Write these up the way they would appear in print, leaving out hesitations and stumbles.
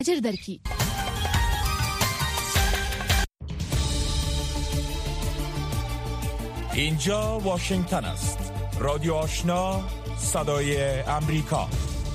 جردرکی اینجا واشنگتن است. رادیو آشنا، صدای امریکا.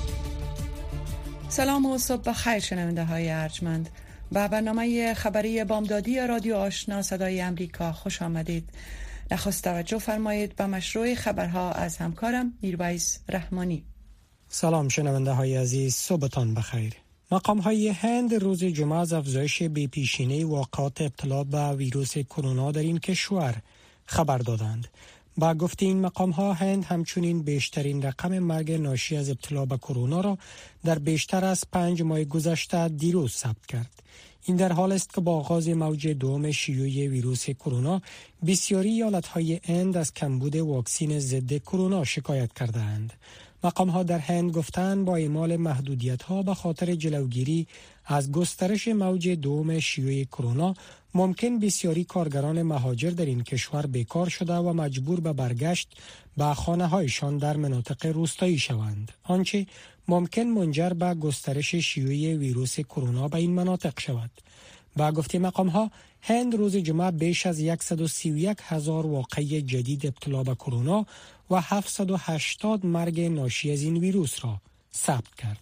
سلام و صبح بخیر شنونده های ارجمند. به برنامه خبری بامدادی رادیو آشنا صدای امریکا خوش آمدید. نخست توجه فرمایید به مشروع خبرها از همکارم میرویس رحمانی. سلام شنونده های عزیز، صبحتان بخیر. مقام های هند روز جمعه از افزایش بی‌پیشینه واقعات ابتلا به ویروس کرونا در این کشور خبر دادند. با گفته این مقام ها، هند همچنین بیشترین رقم مرگ ناشی از ابتلا به کرونا را در بیشتر از 5 ماه گذشته دیروز ثبت کرد. این در حال است که با آغاز موج دوم شیوع ویروس کرونا، بسیاری ایالت‌های هند از کمبود واکسن ضد کرونا شکایت کرده‌اند. مقام ها در هند گفتند با اعمال محدودیت‌ها به خاطر جلوگیری از گسترش موج دوم شیوع کرونا، ممکن بسیاری کارگران مهاجر در این کشور بیکار شده و مجبور به برگشت به خانه‌هایشان در مناطق روستایی شوند، آنچه ممکن منجر به گسترش شیوع ویروس کرونا به این مناطق شود. با گفته مقام ها، هند روز جمعه بیش از 131,000 واقعه جدید ابتلا به کرونا و 780 مرگ ناشی از این ویروس را ثبت کرد.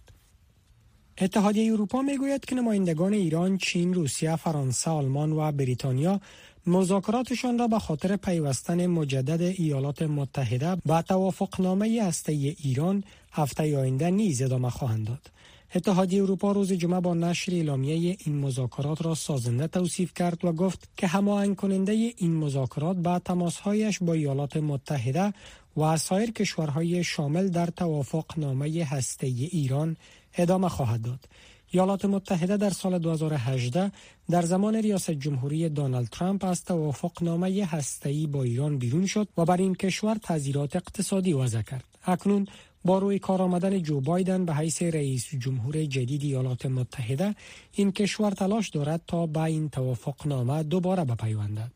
اتحادیه اروپا میگوید که نمایندگان ایران، چین، روسیه، فرانسه، آلمان و بریتانیا مذاکراتشان را به خاطر پیوستن مجدد ایالات متحده به توافقنامه هسته‌ای ایران هفته آینده نیز ادامه خواهند داد. اتحادیه اروپا روز جمعه با نشر اعلامیه این مذاکرات را سازنده توصیف کرد و گفت که هماهنگ کننده این مذاکرات با تماس‌هایش با ایالات متحده و سایر کشورهای شامل در توافقنامه هسته‌ای ایران ادامه خواهد داد. ایالات متحده در سال 2018 در زمان ریاست جمهوری دونالد ترامپ از توافقنامه هسته‌ای با ایران بیرون شد و بر این کشور تعزیرات اقتصادی وضع کرد. اکنون با روی کار آمدن جو بایدن به حیث رئیس جمهور جدید ایالات متحده، این کشور تلاش دارد تا به این توافقنامه دوباره بپیوندد.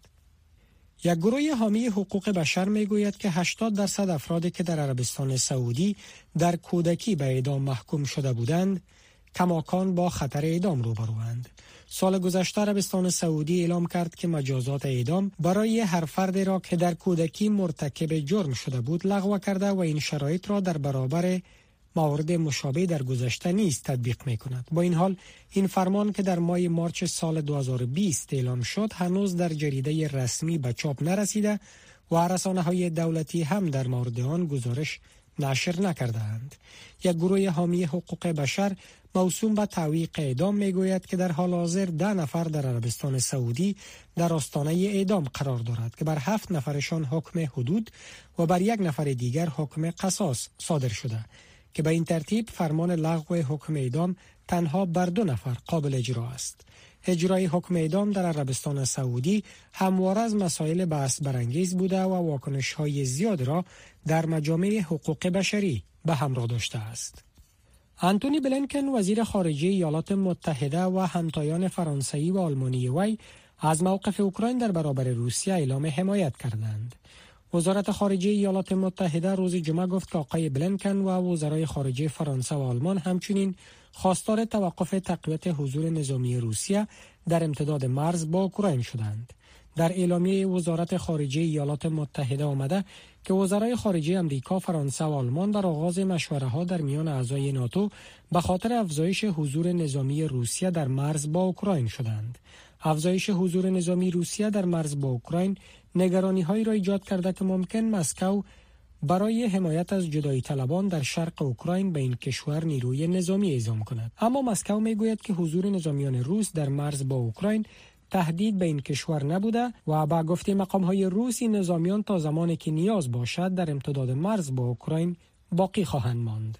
یک گروه حامی حقوق بشر میگوید که 80% افرادی که در عربستان سعودی در کودکی به اعدام محکوم شده بودند، کماکان با خطر اعدام روبروند. سال گذشته عربستان سعودی اعلام کرد که مجازات اعدام برای هر فردی را که در کودکی مرتکب جرم شده بود لغو کرده و این شرایط را در برابر موارد مشابه در گذشته نیز تطبیق می کند. با این حال این فرمان که در ماه مارچ سال 2020 اعلام شد هنوز در جریده رسمی به چاپ نرسیده و رسانه‌های دولتی هم در مورد آن گزارش نشر نکرده‌اند. یک گروه حامی حقوق بشر موسوم به تعویق اعدام میگوید که در حال حاضر 10 نفر در عربستان سعودی در آستانه اعدام قرار دارد که بر 7 نفرشان حکم حدود و بر 1 نفر دیگر حکم قصاص صادر شده که به این ترتیب فرمان لغو حکم اعدام تنها بر 2 نفر قابل اجرا است. اجرای حکم اعدام در عربستان سعودی همواره از مسائل بحث برانگیز بوده و واکنش‌های زیاد را در مجامع حقوق بشری به همراه داشته است. آنتونی بلینکن وزیر خارجه ایالات متحده و همتایان فرانسوی و آلمانی وی از موقف اوکراین در برابر روسیه اعلام حمایت کردند. وزارت خارجه ایالات متحده روز جمعه گفت که آقای بلینکن و وزرای خارجه فرانسه و آلمان همچنین خواستار توقف تقویت حضور نظامی روسیه در امتداد مرز با اوکراین شدند. در اعلامیه وزارت خارجه ایالات متحده آمده که وزرای خارجه امریکا، فرانسه و آلمان در آغاز مشوره‌ها در میان اعضای ناتو به خاطر افزایش حضور نظامی روسیه در مرز با اوکراین شدند. افزایش حضور نظامی روسیه در مرز با اوکراین نگرانی‌هایی را ایجاد کرده که ممکن مسکو برای حمایت از جدایی طلبان در شرق اوکراین به این کشور نیروی نظامی اعزام کند. اما مسکو میگوید که حضور نظامیان روس در مرز با اوکراین تهدید به این کشور نبوده و با گفته مقام‌های روس این نظامیان تا زمانی که نیاز باشد در امتداد مرز با اوکراین باقی خواهند ماند.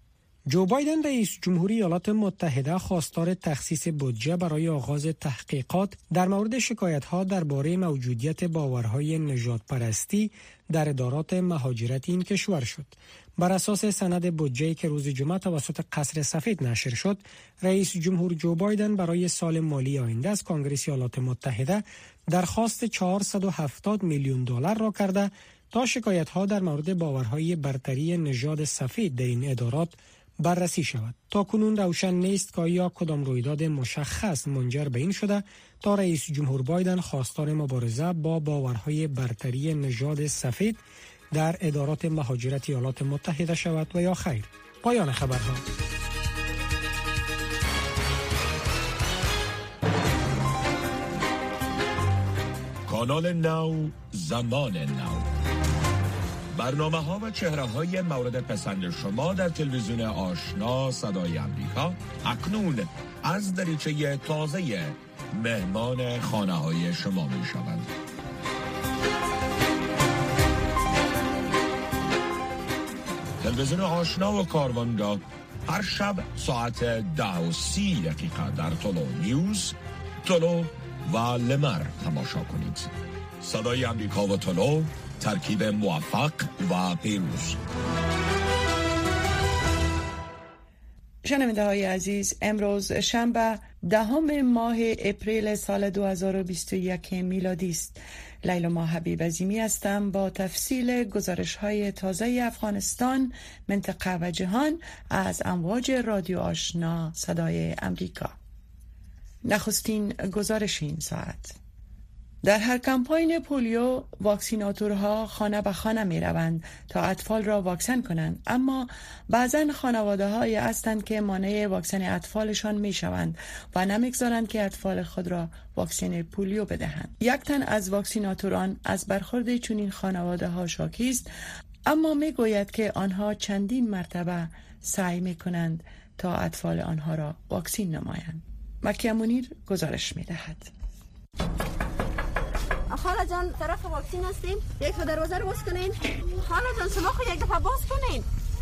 جو بایدن رئیس جمهوری ایالات متحده خواستار تخصیص بودجه برای آغاز تحقیقات در مورد شکایت‌ها درباره موجودیت باورهای نژادپرستی در ادارات مهاجرت این کشور شد. بر اساس سند بودجه‌ای که روز جمعه توسط قصر سفید نشر شد، رئیس جمهور جو بایدن برای سال مالی آینده از کنگره ایالات متحده درخواست 470 میلیون دلار را کرده تا شکایت‌ها در مورد باورهای برتری نژاد سفید در این ادارات بررسی شود. تا کنون روشن نیست که یا کدام رویداد مشخص منجر به این شده تا رئیس جمهور بایدن خواستار مبارزه با باورهای برتری نژاد سفید در ادارات مهاجرت ایالات متحده شود و یا خیر. پایان خبرها. کانال نو، زمان نو. برنامه ها و چهره های مورد پسند شما در تلویزیون آشنا صدای امریکا اکنون از دریچه تازه مهمان خانه های شما می شوند. تلویزیون آشنا و کاروانگاه هر شب ساعت 10:30 در طلوع نیوز، طلوع و لمر تماشا کنید. صدای امریکا و طلوع، ترکیب موفق و پیروز. شنونده های عزیز، امروز شنبه 10 ماه اپریل سال 2021 میلادی است. لیلا ما حبیب عظیمی هستم با تفصیل گزارش های تازه افغانستان، منطقه و جهان از امواج رادیو آشنا صدای امریکا. نخستین گزارش این ساعت: در هر کمپاین پولیو واکسیناتورها خانه به خانه می روند تا اطفال را واکسن کنند، اما بعضن خانواده های هستند که مانع واکسن اطفالشان می شوند و نمیگذارند که اطفال خود را واکسن پولیو بدهند. یک تن از واکسیناتوران از برخورد چنین خانواده ها شاکی است، اما می گوید که آنها چندین مرتبه سعی می کنند تا اطفال آنها را واکسین نمایند. مکیه منیر گزارش می دهد. خاله جان، طرف واکسین هستیم. یک تا دروازه رو باز کنین. خاله جان، شما خود یک دفعه باز کنین.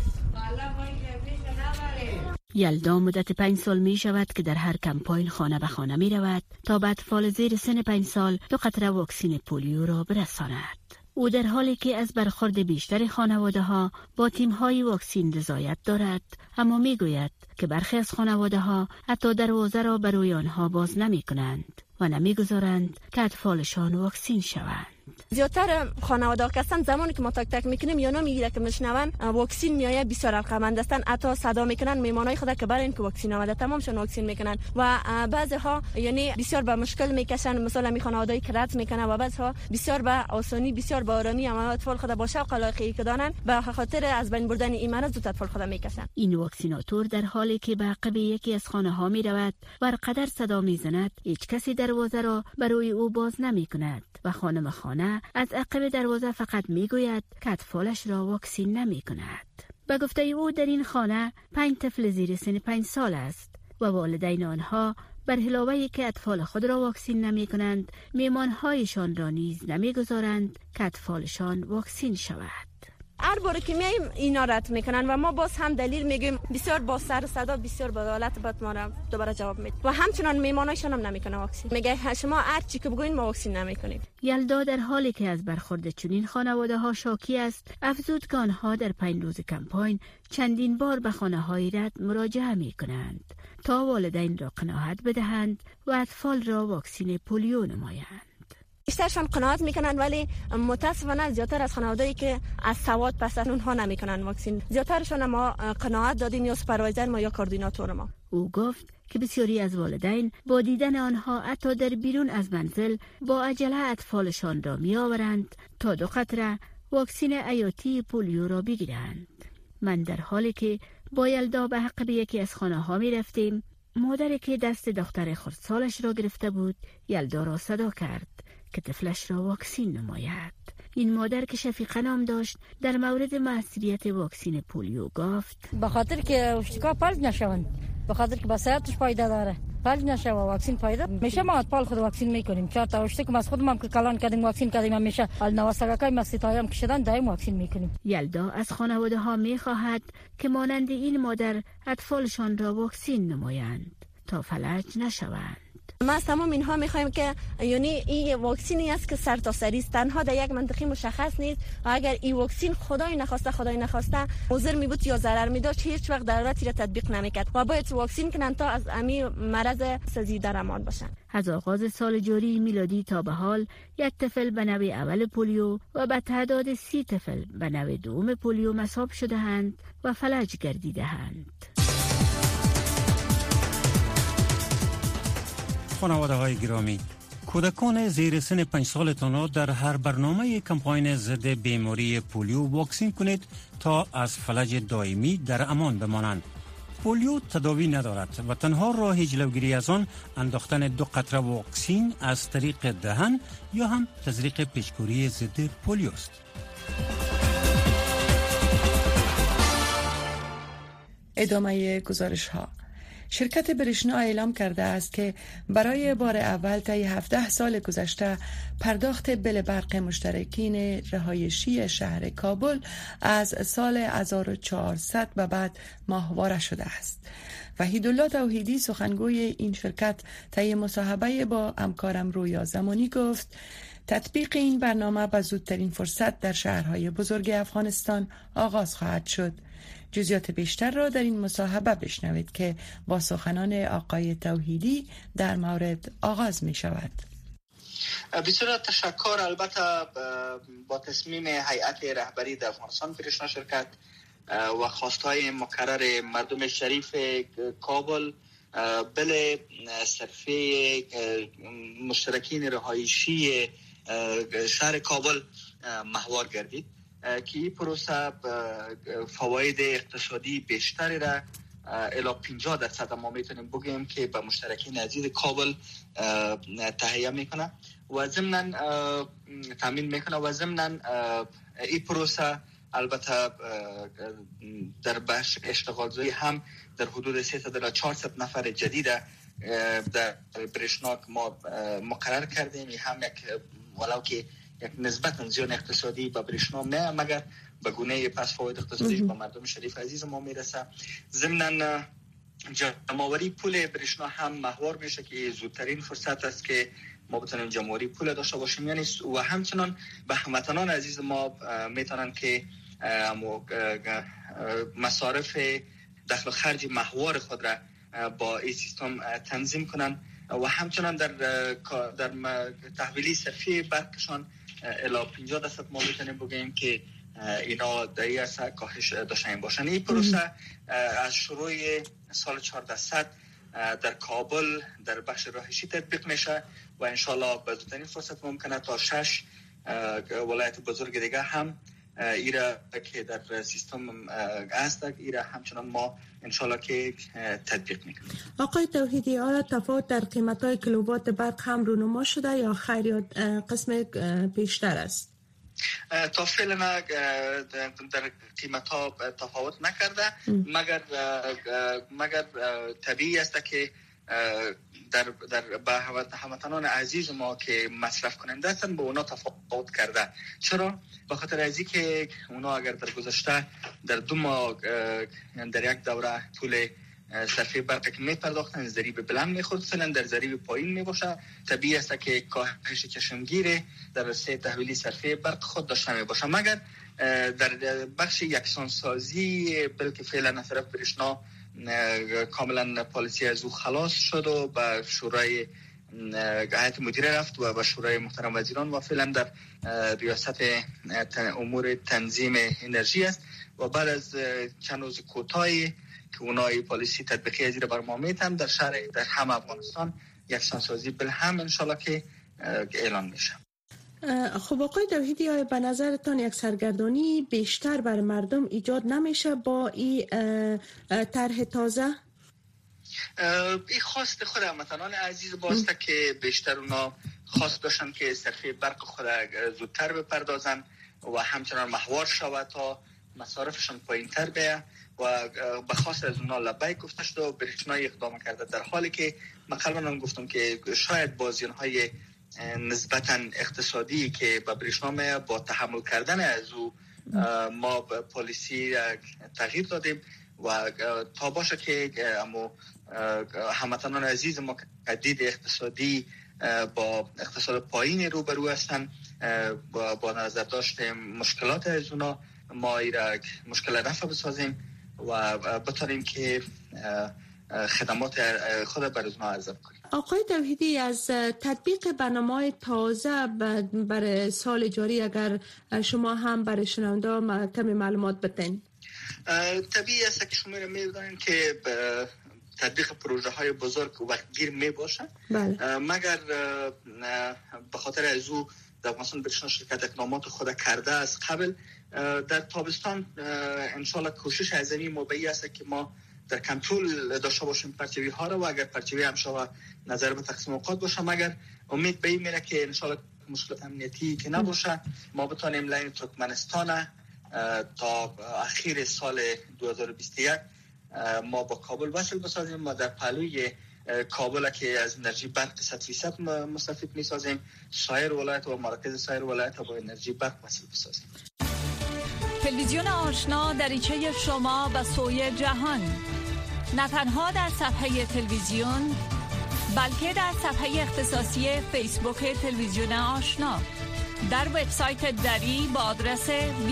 یلدا مدت 5 سال می شود که در هر کمپاین خانه به خانه می رود تا به اطفال زیر سن 5 سال 2 قطره واکسین پولیو را برساند. او در حالی که از برخورد بیشتر خانواده ها با تیم های واکسین رضایت دارد، اما می گوید که برخی از خانواده ها حتی دروازه را برای آنها باز نمی کنند و نمی گذارند که اطفالشان واکسین شوند. زیادتر خانواده ها هستن زمانی که ما تک تک میکنیم یا نمیگیره که میشنون واکسین میایه بسیار علاقه‌مند هستن، حتی صدا میکنن میمانای خود که برای اینکه واکسین آمده تمامشون واکسین میکنن و بعضی ها یعنی بسیار به مشکل میکشن، مثلا می خانواده‌ای که رد میکنن و بعضی ها بسیار به آسانی بسیار به آرامی اما اطفال خود با شوق علاقه‌ای که دارن به خاطر از بین بردن این مرض زود اطفال خود میکشن. این واکسیناتور در حالی که به عقب یکی از خانه ها میرود و قدر صدا میزند، هیچ کسی دروازه را برای او باز نمیکند و خانم خانه از عقب دروازه فقط میگوید که اطفالش را واکسین نمی کند. به گفته او در این خانه 5 طفل زیر سن 5 سال است و والدین آنها بر علاوه که اطفال خود را واکسین نمی کنند، میهمانهایشان را نیز نمی گذارند که اطفالشان واکسین شود. هر بار که میایم اینا رد میکنن و ما باز هم دلیل میگیم، بسیار با سر صدا بسیار با حالت بد ما را دوباره جواب میده و همچنان میمانایشان هم نمیکنه واکسین. میگه شما هر چی که بگوین ما واکسین نمیکنیم. یلدا در حالی که از برخورد چنین خانواده ها شاکی است، افزود که آنها در 5 روز کمپاین چندین بار به خانه های رد مراجعه میکنند تا والدین را قناعت بدهند و اطفال را واکسین پولیو نمایند. بیشترشان قناعت میکنن، ولی متاسفانه زیادتر از خانواده‌ای که از سواد پسن اونها نمیکنن واکسین. زیادترشان ما قناعت دادیم یا سوپروایزر ما یا کوردیناتور ما. او گفت که بسیاری از والدین با دیدن آنها حتی در بیرون از منزل با عجله اطفالشان را میآورند تا 2 قطره واکسین حیاتی پولیو را بگیرند. من در حالی که با یلدا به حق به یکی از خانه ها می رفتیم، مادری که دست دختر خردسالش را گرفته بود یلدا را صدا کرد که طفلش را واکسین نماید. این مادر که شفیقه نام داشت در مورد مسئولیت واکسین پولیو گفت: به خاطر که اشتکا پلج نشوند، به خاطر که به صحتش فایده داره، پلج نشه و واکسین فایده میشه. ما اطفال خود واکسین میکنیم. 4 تا اشتک از خودم هم که کلان کردیم واکسین کردیم، میشه النواسگاکای مستایام که شدن دایم واکسین میکنیم. یلدا از خانواده ها میخواهد که مانند این مادر اطفالشان را واکسین نمایند تا فلج نشوند. ما از تمام اینها میخوایم که یعنی این واکسینی است که سرتاسری است، تنها در یک منطقه مشخص نیست و اگر این واکسین خدای نخواسته مضر می بود یا ضرر می داشت، هیچ وقت ضرورتی را تطبیق نمیکرد و باید واکسین کنن تا از امی مرض سزیده درمان باشن. از آغاز سال جاری میلادی تا به حال 1 طفل به نوع اول پولیو و به تعداد 30 طفل به نوع دوم پولیو مصاب شده‌اند و فلج گردیده‌اند. خانواده‌های گرامی، کودکان زیر سن 5 سالتان در هر برنامه کمپاین ضد بیماری پولیو واکسین کنید تا از فلج دائمی در امان بمانند. پولیو تداوی ندارد و تنها راه جلوگیری از آن انداختن 2 قطره واکسین از طریق دهن یا هم تزریق پیچ‌کوری ضد پولیو است. ادامه گزارش ها. شرکت برشنا اعلام کرده است که برای بار اول طی 17 سال گذشته پرداخت بل برق مشترکین رهایشی شهر کابل از سال 1400 به بعد ماهواره شده است. وحیدالله توحیدی سخنگوی این شرکت طی مصاحبه با همکارم رویا زمانی گفت تطبیق این برنامه به زودترین فرصت در شهرهای بزرگ افغانستان آغاز خواهد شد. جزئیات بیشتر را در این مصاحبه بشنوید که با سخنان آقای توحیدی در مورد آغاز می شود. بسیار تشکر. البته با تصمیم هیئت رهبری در افغانستان برشنا شرکت و خواستهای مکرر مردم شریف کابل بل صرفه مشترکین رهایشی شهر کابل محور گردید که این پروسه فواید اقتصادی بیشتری را الی 50% ما میتونیم بگیم که به مشترکین عزیز کابل تهیه میکنه و ضمن تامین میکنه و ضمن این پروسه البته در بخش اشتغالزایی هم در حدود 3,400 نفر جدید در برشناک ما مقرر کردیم. هم یک ولو که یک نسبتا زیان اقتصادی به برشنا نه مگر به گونه پس فواید اقتصادی به مردم شریف عزیز ما میرسه. ضمن جمع‌آوری پول برشنا هم محور میشه که زودترین فرصت است که ما بتونیم جمع‌آوری پول داشته باشیم یعنی و همچنان به هموطنان عزیز ما میتونن که مصارف دخل و خرج محور خود را با این سیستم تنظیم کنن و همچنان در تحویلی صرفی برقشان الی 50% ما میتونیم بگیم که اینا در این عرصه کاهش داشته باشن. این پروسه از شروع سال 1400 در کابل در بخش رهایشی تطبیق میشه و انشالله به زودترین فرصت ممکنه تا 6 ولایت بزرگ دیگه هم ایرا که در سیستم است ایرا همچنان ما انشالله که تطبیق میکنیم. آقای توحیدی، آیا تفاوت در قیمت‌های کیلووات برق هم رونما شده یا خیر یا قسم بیشتر است؟ تا فعلا در قیمت‌ها تفاوت نکرده مگر طبیعی است که در هموطنان عزیز ما که مصرف کننده هستند به اونا تفاوت کرده. چرا؟ به خاطر از اینکه اونا اگر در گذشته در 2 ماه در یک دوره پول صرفه برق که میپرداختن ضریب بلند میخوردن در ضریب پایین میباشه، طبیعی است که کاهش چشمگیر در رسته تحویلی صرفه برق خود داشته میباشه. مگر در بخش یکسانسازی بلکه فعلا از طرف برشنا کاملا پالیسی از او خلاص شد و به شورای هیئت مدیره رفت و به شورای محترم وزیران و فعلا در ریاست امور تنظیم انرژی است و بعد از چند روز کوتاهی که اونای پالیسی تطبیقی ازیر بر ما میتن در شهر در هم افغانستان یکسانسازی بل هم انشالله که اعلان میشه. خب آقای توحیدی، آیا به نظرتان یک سرگردانی بیشتر بر مردم ایجاد نمیشه با این طرح تازه؟ این خواست خود هموطنان عزیز باسته که بیشتر اونا خواست داشتن که صرفه برق خود زودتر بپردازن و همچنان محور شود تا مصارفشان پایین تر بیه و به خواست از اونا لبیک گفته شد و برشنا اقدام کرده، در حالی که من قبلا گفتم که شاید بازیانهای نسبتا اقتصادی که به برشنا با تحمل کردن از او ما پالیسی تغییر دادیم و تا باشه که هموطنان عزیز ما دید اقتصادی با اقتصاد پایین روبرو هستن با نظر داشتیم مشکلات از اونا ما ایرا مشکل رفع بسازیم و بتونیم که خدمات خود بر اونا ارزان کنیم. آقای توحیدی، از تطبیق برنامه‌های تازه برای سال جاری اگر شما هم برای شنونده کمی معلومات بدین. طبیعی است که شما می‌دونید که تطبیق پروژه های بزرگ وقتگیر می باشه. مگر به خاطر از او در افغانستان برشان شرکت اقدامات خود کرده از قبل. در تابستان انشالله کوشش از این موبعی است که ما در کنترل داشته باشیم پرچوی ها را و اگر پرچوی هم شود نظر به تقسیم اوقات باشه. مگر امید به این میره که انشالله مشکلات امنیتی که نباشه ما بتانیم لین ترکمنستان تا اخیر سال 2021 ما با کابل وصل بسازیم و در پهلوی کابل که از انرژی برق 100% مستفید می‌سازیم، سایر ولایت و مراکز سایر ولایت با انرژی برق وصل بسازیم. تلویزیون آشنا دریچه شما به سوی جهان، نه تنها در صفحه تلویزیون بلکه در صفحه اختصاصی فیسبوک تلویزیون آشنا، در وبسایت دری با آدرس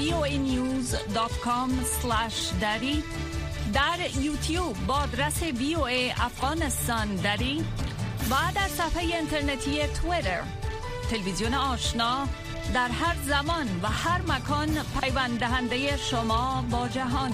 voanews.com/dari، در یوتیوب با آدرس VOA افغانستان دری و در صفحه اینترنتی توییتر. تلویزیون آشنا در هر زمان و هر مکان پیوند دهنده شما با جهان.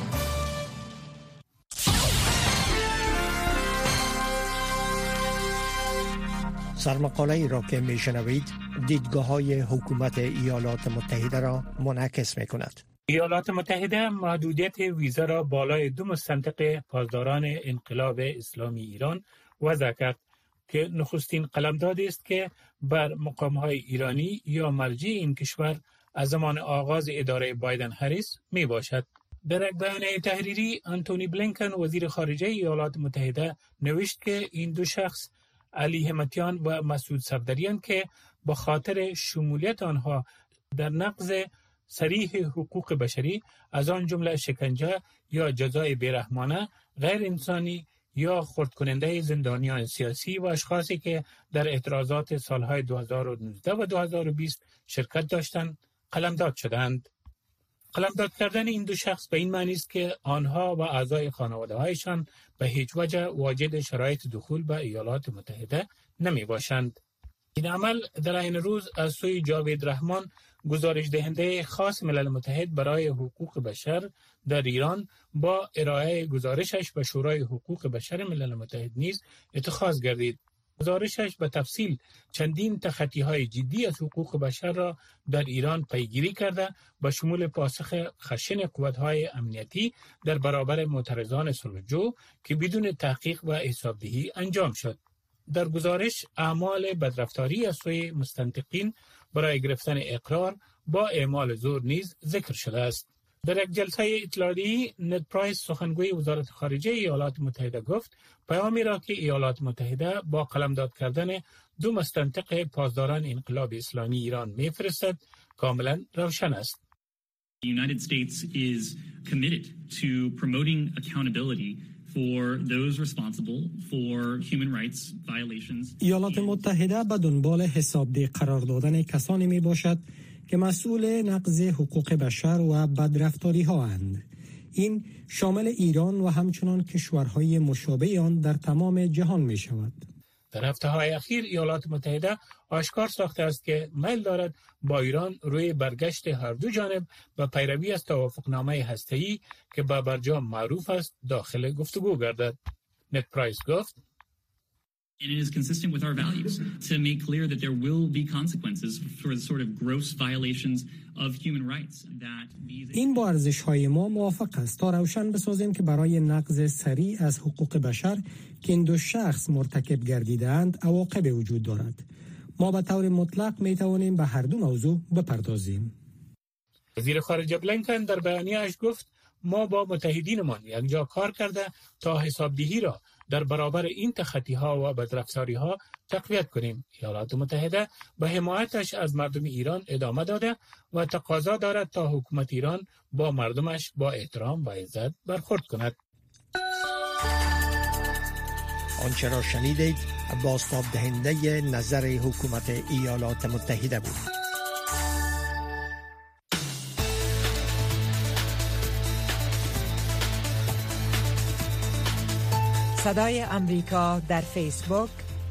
سرمقاله ای را که میشنوید دیدگاه‌های حکومت ایالات متحده را منعکس می‌کند. ایالات متحده محدودیت ویزا را بالای 2 مستنطق پاسداران انقلاب اسلامی ایران وضع کرد که نخستین قلمدادی است که بر مقام‌های ایرانی یا مرجع این کشور از زمان آغاز اداره بایدن هریس می باشد. در یک بیانیه تحریری آنتونی بلینکن وزیر خارجه ایالات متحده نوشت که این دو شخص علی همتیان و مسعود صفدریان که با خاطر شمولیت آنها در نقض صریح حقوق بشری از آن جمله شکنجه یا جزای بیرحمانه، غیر انسانی یا خرد کننده زندانیان سیاسی و اشخاصی که در اعتراضات سالهای 2019 و 2020 شرکت داشتند قلمداد شدند. قلمداد کردن این دو شخص به این معنی است که آنها و اعضای خانواده‌هایشان به هیچ وجه واجد شرایط دخول به ایالات متحده نمی باشند. این عمل در این روز از سوی جاوید رحمان، گزارش دهنده خاص ملل متحد برای حقوق بشر در ایران، با ارائه گزارشش به شورای حقوق بشر ملل متحد نیز اتخاذ گردید. گزارشش به تفصیل چندین تخطی‌های جدی از حقوق بشر را در ایران پیگیری کرده به شمول پاسخ خشن قوت‌های امنیتی در برابر معترضان صلح‌جو که بدون تحقیق و حسابدهی انجام شد. در گزارش اعمال بدرفتاری از سوی مستنطقین برای گرفتن اقرار با اعمال زور نیز ذکر شده است. در یک جلسه اطلاعیه‌ای نت پرایس سخنگوی وزارت خارجه ایالات متحده گفت پیامی را که ایالات متحده با قلمداد کردن 2 مستنطق پاسداران انقلاب اسلامی ایران می‌فرستد کاملا روشن است. The United States is committed to promoting accountability for those responsible for human rights violations. ایالات متحده به دنبال حسابدهی قرار دادن کسانی می باشد که مسئول نقض حقوق بشر و بدرفتاری ها اند. این شامل ایران و همچنان کشورهای مشابه آن در تمام جهان می شود. در هفته‌های اخیر ایالات متحده آشکار ساخته است که میل دارد با ایران روی برگشت هر دو جانب و پیروی از توافقنامه هسته‌ای که به برجام معروف است داخل گفتگو گردد. نت پرایس گفت And it is consistent with our values to make clear that there will be consequences for the sort of gross violations of human rights that these. این با ارزش‌های ما موافق است تا روشن بسازیم که برای نقض سریع از حقوق بشر که این دو شخص مرتکب گردیدند عواقب وجود دارد. ما به طور مطلق می توانیم به هر دو موضوع بپردازیم. وزیر خارجه بلینکن در بیانیه‌اش گفت ما با متحدینمان یکجا کار کرده تا حسابدهی را در برابر این تخطی‌ها و بدرفتاری‌ها تقویت کنیم. ایالات متحده به حمایتش از مردم ایران ادامه داده و تقاضا دارد تا حکومت ایران با مردمش با احترام و عزت برخورد کند. آنچه را شنیدید بازتاب دهنده نظر حکومت ایالات متحده بود. صدای امریکا در فیسبوک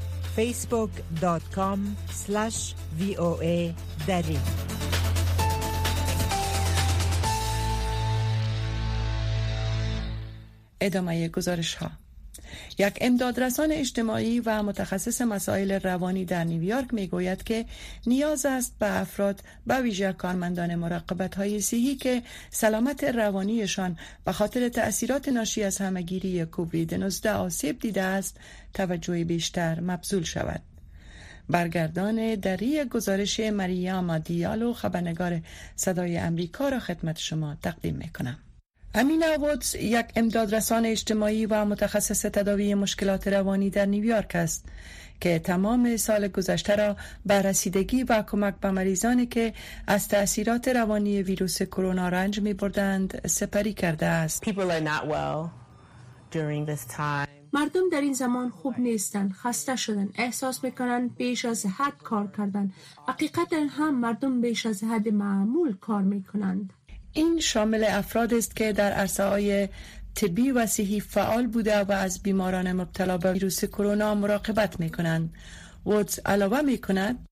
facebook.com/VOA دری. ادامه گزارش ها. یک امدادرسان اجتماعی و متخصص مسائل روانی در نیویورک میگوید که نیاز است به افراد به ویژه کارمندان مراقبت‌های صحی که سلامت روانیشان به خاطر تأثیرات ناشی از همه‌گیری کووید 19 آسیب دیده است توجه بیشتر مبذول شود. برگردان دری گزارش مریم دیالو خبرنگار صدای امریکا را خدمت شما تقدیم میکنم. امینا وودز یک امدادرسان اجتماعی و متخصص تداوی مشکلات روانی در نیویورک است که تمام سال گذشته را به رسیدگی و کمک به مریضانی که از تأثیرات روانی ویروس کرونا رنج می بردند سپری کرده است. مردم در این زمان خوب نیستند، خسته شدن، احساس میکنند بیش از حد کار کردن. حقیقتا هم مردم بیش از حد معمول کار میکنند. این شامل افراد است که در عرصه‌های طبی و صحی فعال بوده و از بیماران مبتلا به ویروس کرونا مراقبت میکنند. وودز علاوه میکند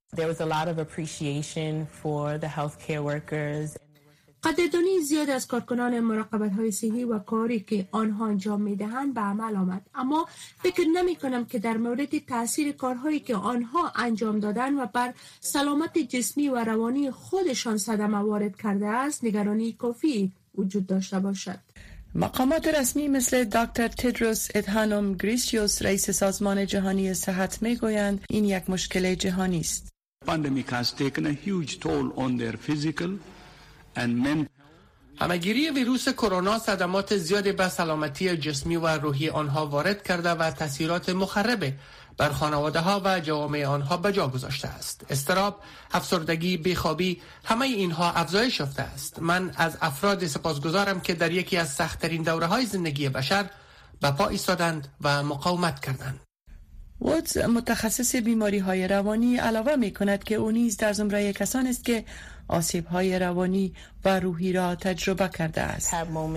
قدردانی زیاد از کارکنان مراقبت‌های صحی و کاری که آنها انجام می‌دهند به عمل آمد، اما فکر نمی‌کنم که در مورد تأثیر کارهایی که آنها انجام دادن و بر سلامت جسمی و روانی خودشان صدمه وارد کرده است نگرانی کافی وجود داشته باشد. مقامات رسمی مثل دکتر تدروس ادهانوم گریسیوس رئیس سازمان جهانی صحت می‌گویند این یک مشکل جهانی است. همه‌گیری ویروس کرونا صدمات زیادی به سلامتی جسمی و روحی آنها وارد کرده و تاثیرات مخرب بر خانواده‌ها و جوامع آنها به جا گذاشته است. اضطراب، افسردگی، بیخوابی، همه اینها افزایش یافته است. من از افراد سپاسگزارم که در یکی از سخت‌ترین دوره‌های زندگی بشر به پا ایستادند و مقاومت کردند. وودز متخصص بیماری‌های روانی علاوه می‌کند که او نیز در زمره کسانی است که آسیب‌های روانی و روحی را تجربه کرده است.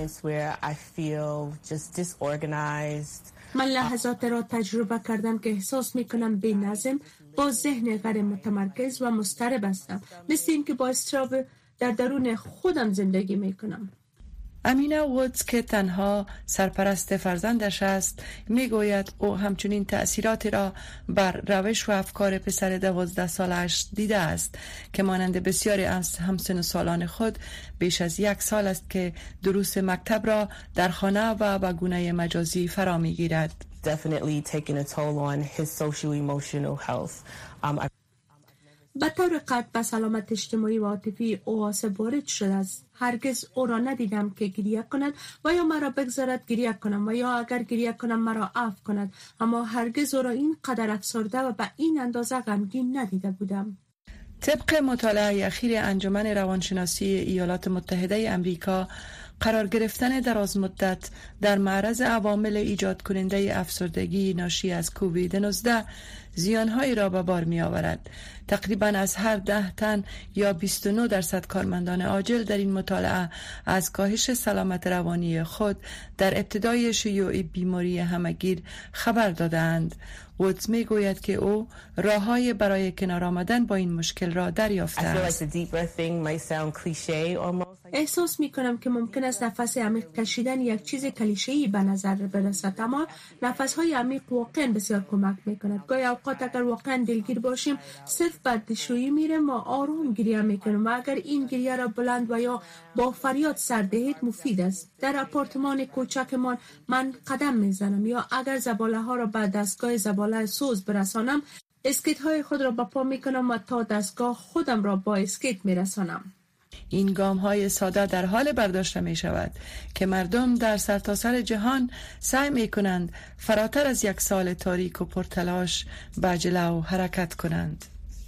من لحظات را تجربه کردم که احساس می‌کنم بی‌نظم، با ذهن غیر متمرکز و مضطرب هستم، مثل اینکه با اضطراب در درون خودم زندگی می‌کنم. امینا وودز که تنها سرپرست فرزندش است میگوید او همچنین تأثیراتی را بر روش و افکار پسر 12 سالش دیده است که مانند بسیاری از همسن سالان خود بیش از 1 سال است که دروس مکتب را در خانه و به گونه مجازی فرا میگیرد. به طور قطع به سلامت اجتماعی و عاطفی او آسیب وارد شده است. هرگز او را ندیدم که گریه کند و یا مرا بگذارد گریه کنم و یا اگر گریه کنم مرا عفو کند، اما هرگز او را این قدر افسرده و به این اندازه غمگین ندیده بودم. طبق مطالعه اخیر انجمن روانشناسی ایالات متحده امریکا، قرار گرفتن دراز مدت در معرض عوامل ایجاد کننده افسردگی ناشی از کووید 19 زیانهایی را به بار می آورد. تقریباً از هر 10 تن یا 29% کارمندان عاجل در این مطالعه از کاهش سلامت روانی خود در ابتدای شیوع بیماری همه‌گیر خبر دادند. وودز می گوید که او راه‌های برای کنار آمدن با این مشکل را دریافته است. احساس می کنم که ممکن است نفس عمیق کشیدن یک چیز کلیشه‌ای به نظر برسد، اما نفس‌های عمیق واقعا بسیار کمک می کند. گاهی اوقات اگر واقعا دلگیر باشیم صرف به دلشویی میریم و آروم گریه میکنیم و اگر این گریه را بلند و یا با فریاد سر دهید مفید است. در آپارتمان کوچکمان من قدم میزنم یا اگر زباله ها را به دستگاه زباله سوز برسانم اسکیت های خود را به پا میکنم و تا دستگاه خودم را با اسکیت میرسانم. این گام های ساده در حال برداشته می شود که مردم در سرتاسر جهان سعی می کنند فراتر از 1 سال تاریک و پرتلاش به جلو حرکت کنند.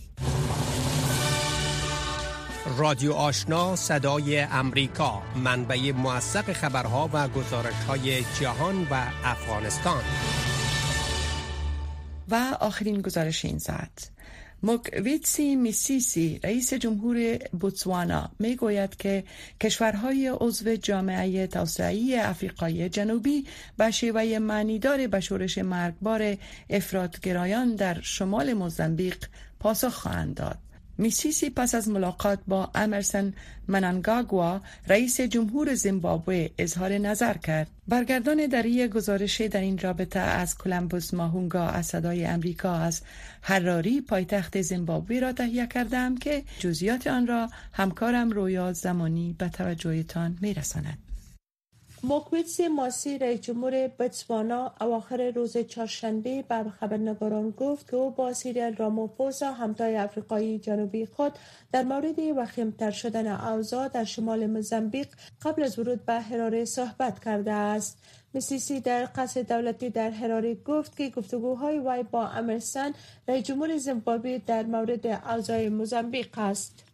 رادیو آشنا صدای امریکا، منبع موثق خبرها و گزارش‌های جهان و افغانستان. و آخرین گزارش این ساعت، موکویتسی میسیسی رئیس جمهور بوتسوانا می گوید که کشورهای عضو جامعه توسعه‌ای افریقای جنوبی به شیوه معنیدار به شورش مرگبار افراط‌گرایان در شمال موزامبیق پاسخ خواهند داد. میسیسی پس از ملاقات با امرسن منانگاگوا رئیس جمهور زیمبابوه اظهار نظر کرد. برگردان دری گزارشی در این رابطه از کولومبوس ماهونگا از صدای امریکا از حراری پایتخت زیمبابوه را تهیه کردم که جزئیات آن را همکارم رویا زمانی به توجهتان میرساند. موکویتسی ماسی رئیس جمهور بوتسوانا اواخر روز چهارشنبه به خبرنگاران گفت که او با سیریل راماپوسا همتای افریقای جنوبی خود در مورد وخیم‌تر شدن اوضاع در شمال موزامبیق قبل از ورود به حراره صحبت کرده است. میسیسی در قصر دولتی در حراره گفت که گفتگوهای وی با امرسن رئیس جمهور زیمبابوه در مورد اوضاع موزامبیق است.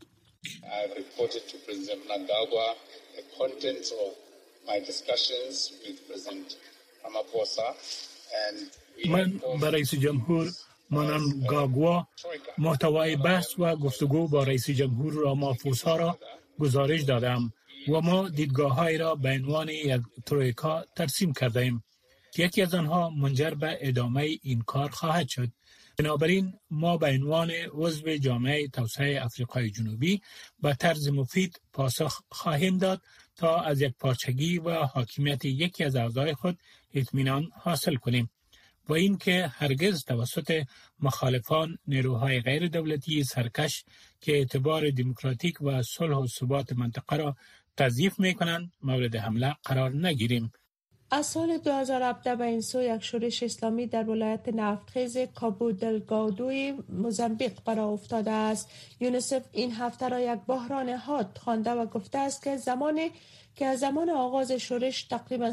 من با رئیس جمهور منانگاگوا محتوای بحث و گفتگو با رئیس جمهور راماپوسا را گزارش دادم و ما دیدگاه‌های را به عنوان یک ترویکا ترسیم کردیم که یکی از آنها منجر به ادامه این کار خواهد شد. بنابراین ما به عنوان عضو جامعه توسعه افریقای جنوبی به طرز مفید پاسخ خواهیم داد تا از یک پارچگی و حاکمیت یکی از اعضای خود اطمینان حاصل کنیم و اینکه هرگز توسط مخالفان نیروهای غیر دولتی سرکش که اعتبار دموکراتیک و صلح و ثبات منطقه را تضعیف می‌کنند مورد حمله قرار نگیریم. از سال 2017 به این سو یک شورش اسلامی در ولایت نفتخیز کابو دلگادوی موزامبیق برآ افتاده است. یونیسف این هفته را یک بحران حاد خوانده و گفته است که از زمان آغاز شورش تقریبا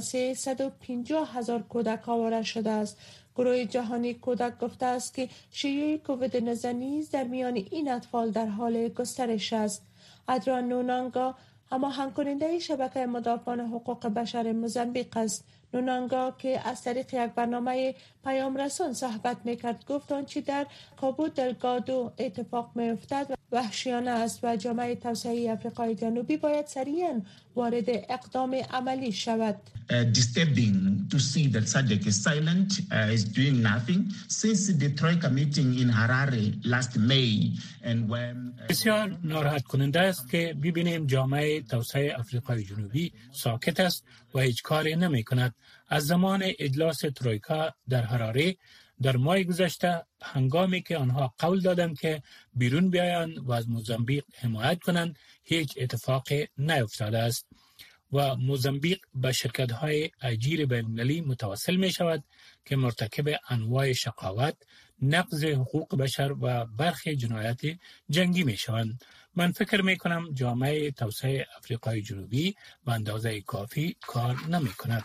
350,000 کودک آواره شده است. گروه جهانی کودک گفته است که شیوع کووید-19 نیز در میان این اطفال در حال گسترش است. ادران نونانگا هماهنگ کننده شبکه مدافعان حقوق بشر موزامبیق است. نونانگا که از طریق یک برنامه پیام رسان صحبت میکرد گفت آنچه در کابو دلگادو اتفاق میافتد وحشیانه است و جامعه توسعه افریقای جنوبی باید سریعا وارد اقدام عملی شود. Disturbing to see that SADC is silent, is doing nothing since the Troika meeting in Harare last May and when بسیار ناراحت کننده است که ببینیم جامعه توسعه افریقای جنوبی ساکت است و هیچ کاری نمی کند. از زمان اجلاس ترویکا در حراره در ماه گذشته هنگامی که آنها قول دادند که بیرون بیایند و از موزامبیق حمایت کنند هیچ اتفاقی نیفتاده است و موزامبیق به شرکت‌های اجیر بین‌المللی متوسل می شود که مرتکب انواع شقاوت، نقض حقوق بشر و برخی جنایات جنگی می شوند. من فکر می کنم جامعه توسعه افریقای جنوبی به اندازه کافی کار نمی کند.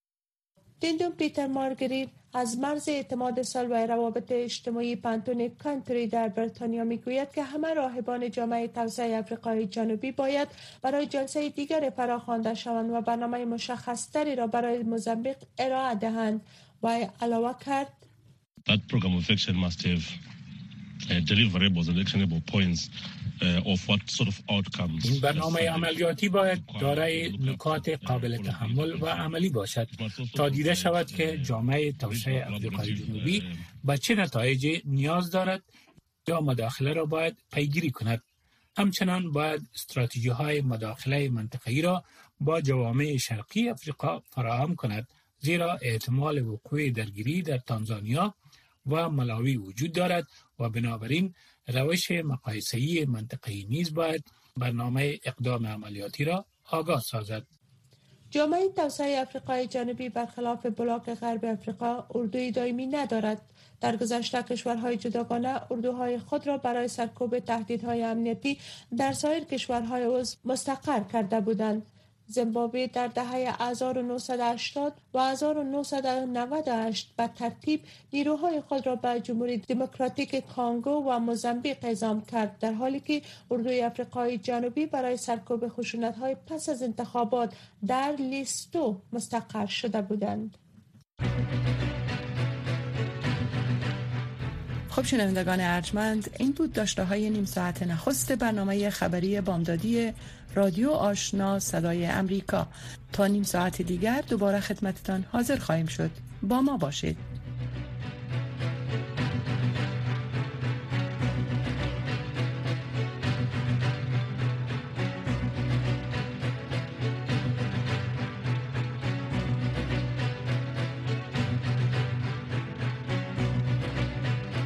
دیندون پیتر مارگریت از مرز اعتماد صلح و روابط اجتماعی پانتون کانتری در بریتانیا میگوید که همه راهبان جامعه توسعه افریقای جنوبی باید برای جلسه دیگر فراخوانده شوند و برنامه مشخص‌تری را برای موزامبیق ارائه دهند. و علاوه کرد That program of action must have deliverables and actionable points of what sort of outcomes. این برنامه عملیاتی باید دارای نکات قابل تحمل و عملی باشد تا دیده شود که جامعه توسعه افریقای جنوبی به چه نتایجی نیاز دارد یا مداخله را باید پیگیری کند. همچنان باید استراتژی‌های مداخله منطقه‌ای را با جوامع شرقی افریقا فراهم کند زیرا احتمال وقوع درگیری در تانزانیا و ملاوی وجود دارد و بنابراین روش مقایسه‌ای منطقه‌ای نیز باید برنامه اقدام عملیاتی را آغاز سازد. جامعه توسعه افریقای جنوبی برخلاف بلاک غرب افریقا اردوی دائمی ندارد. در گذشته کشورهای جداگانه اردوهای خود را برای سرکوب تهدیدهای امنیتی در سایر کشورهای عضو مستقر کرده بودند. زیمبابوه در دهه 1980 و 1998 به ترتیب نیروهای خود را به جمهوری دموکراتیک کانگو و موزامبیق اعزام کرد، در حالی که اردوی افریقای جنوبی برای سرکوب خشونت‌های پس از انتخابات در لیستو مستقر شده بودند. خب شنوندگان ارجمند، این بود داشته‌های نیم ساعت نخست برنامه خبری بامدادی رادیو آشنا صدای امریکا. تا نیم ساعت دیگر دوباره خدمتتان حاضر خواهیم شد. با ما باشید.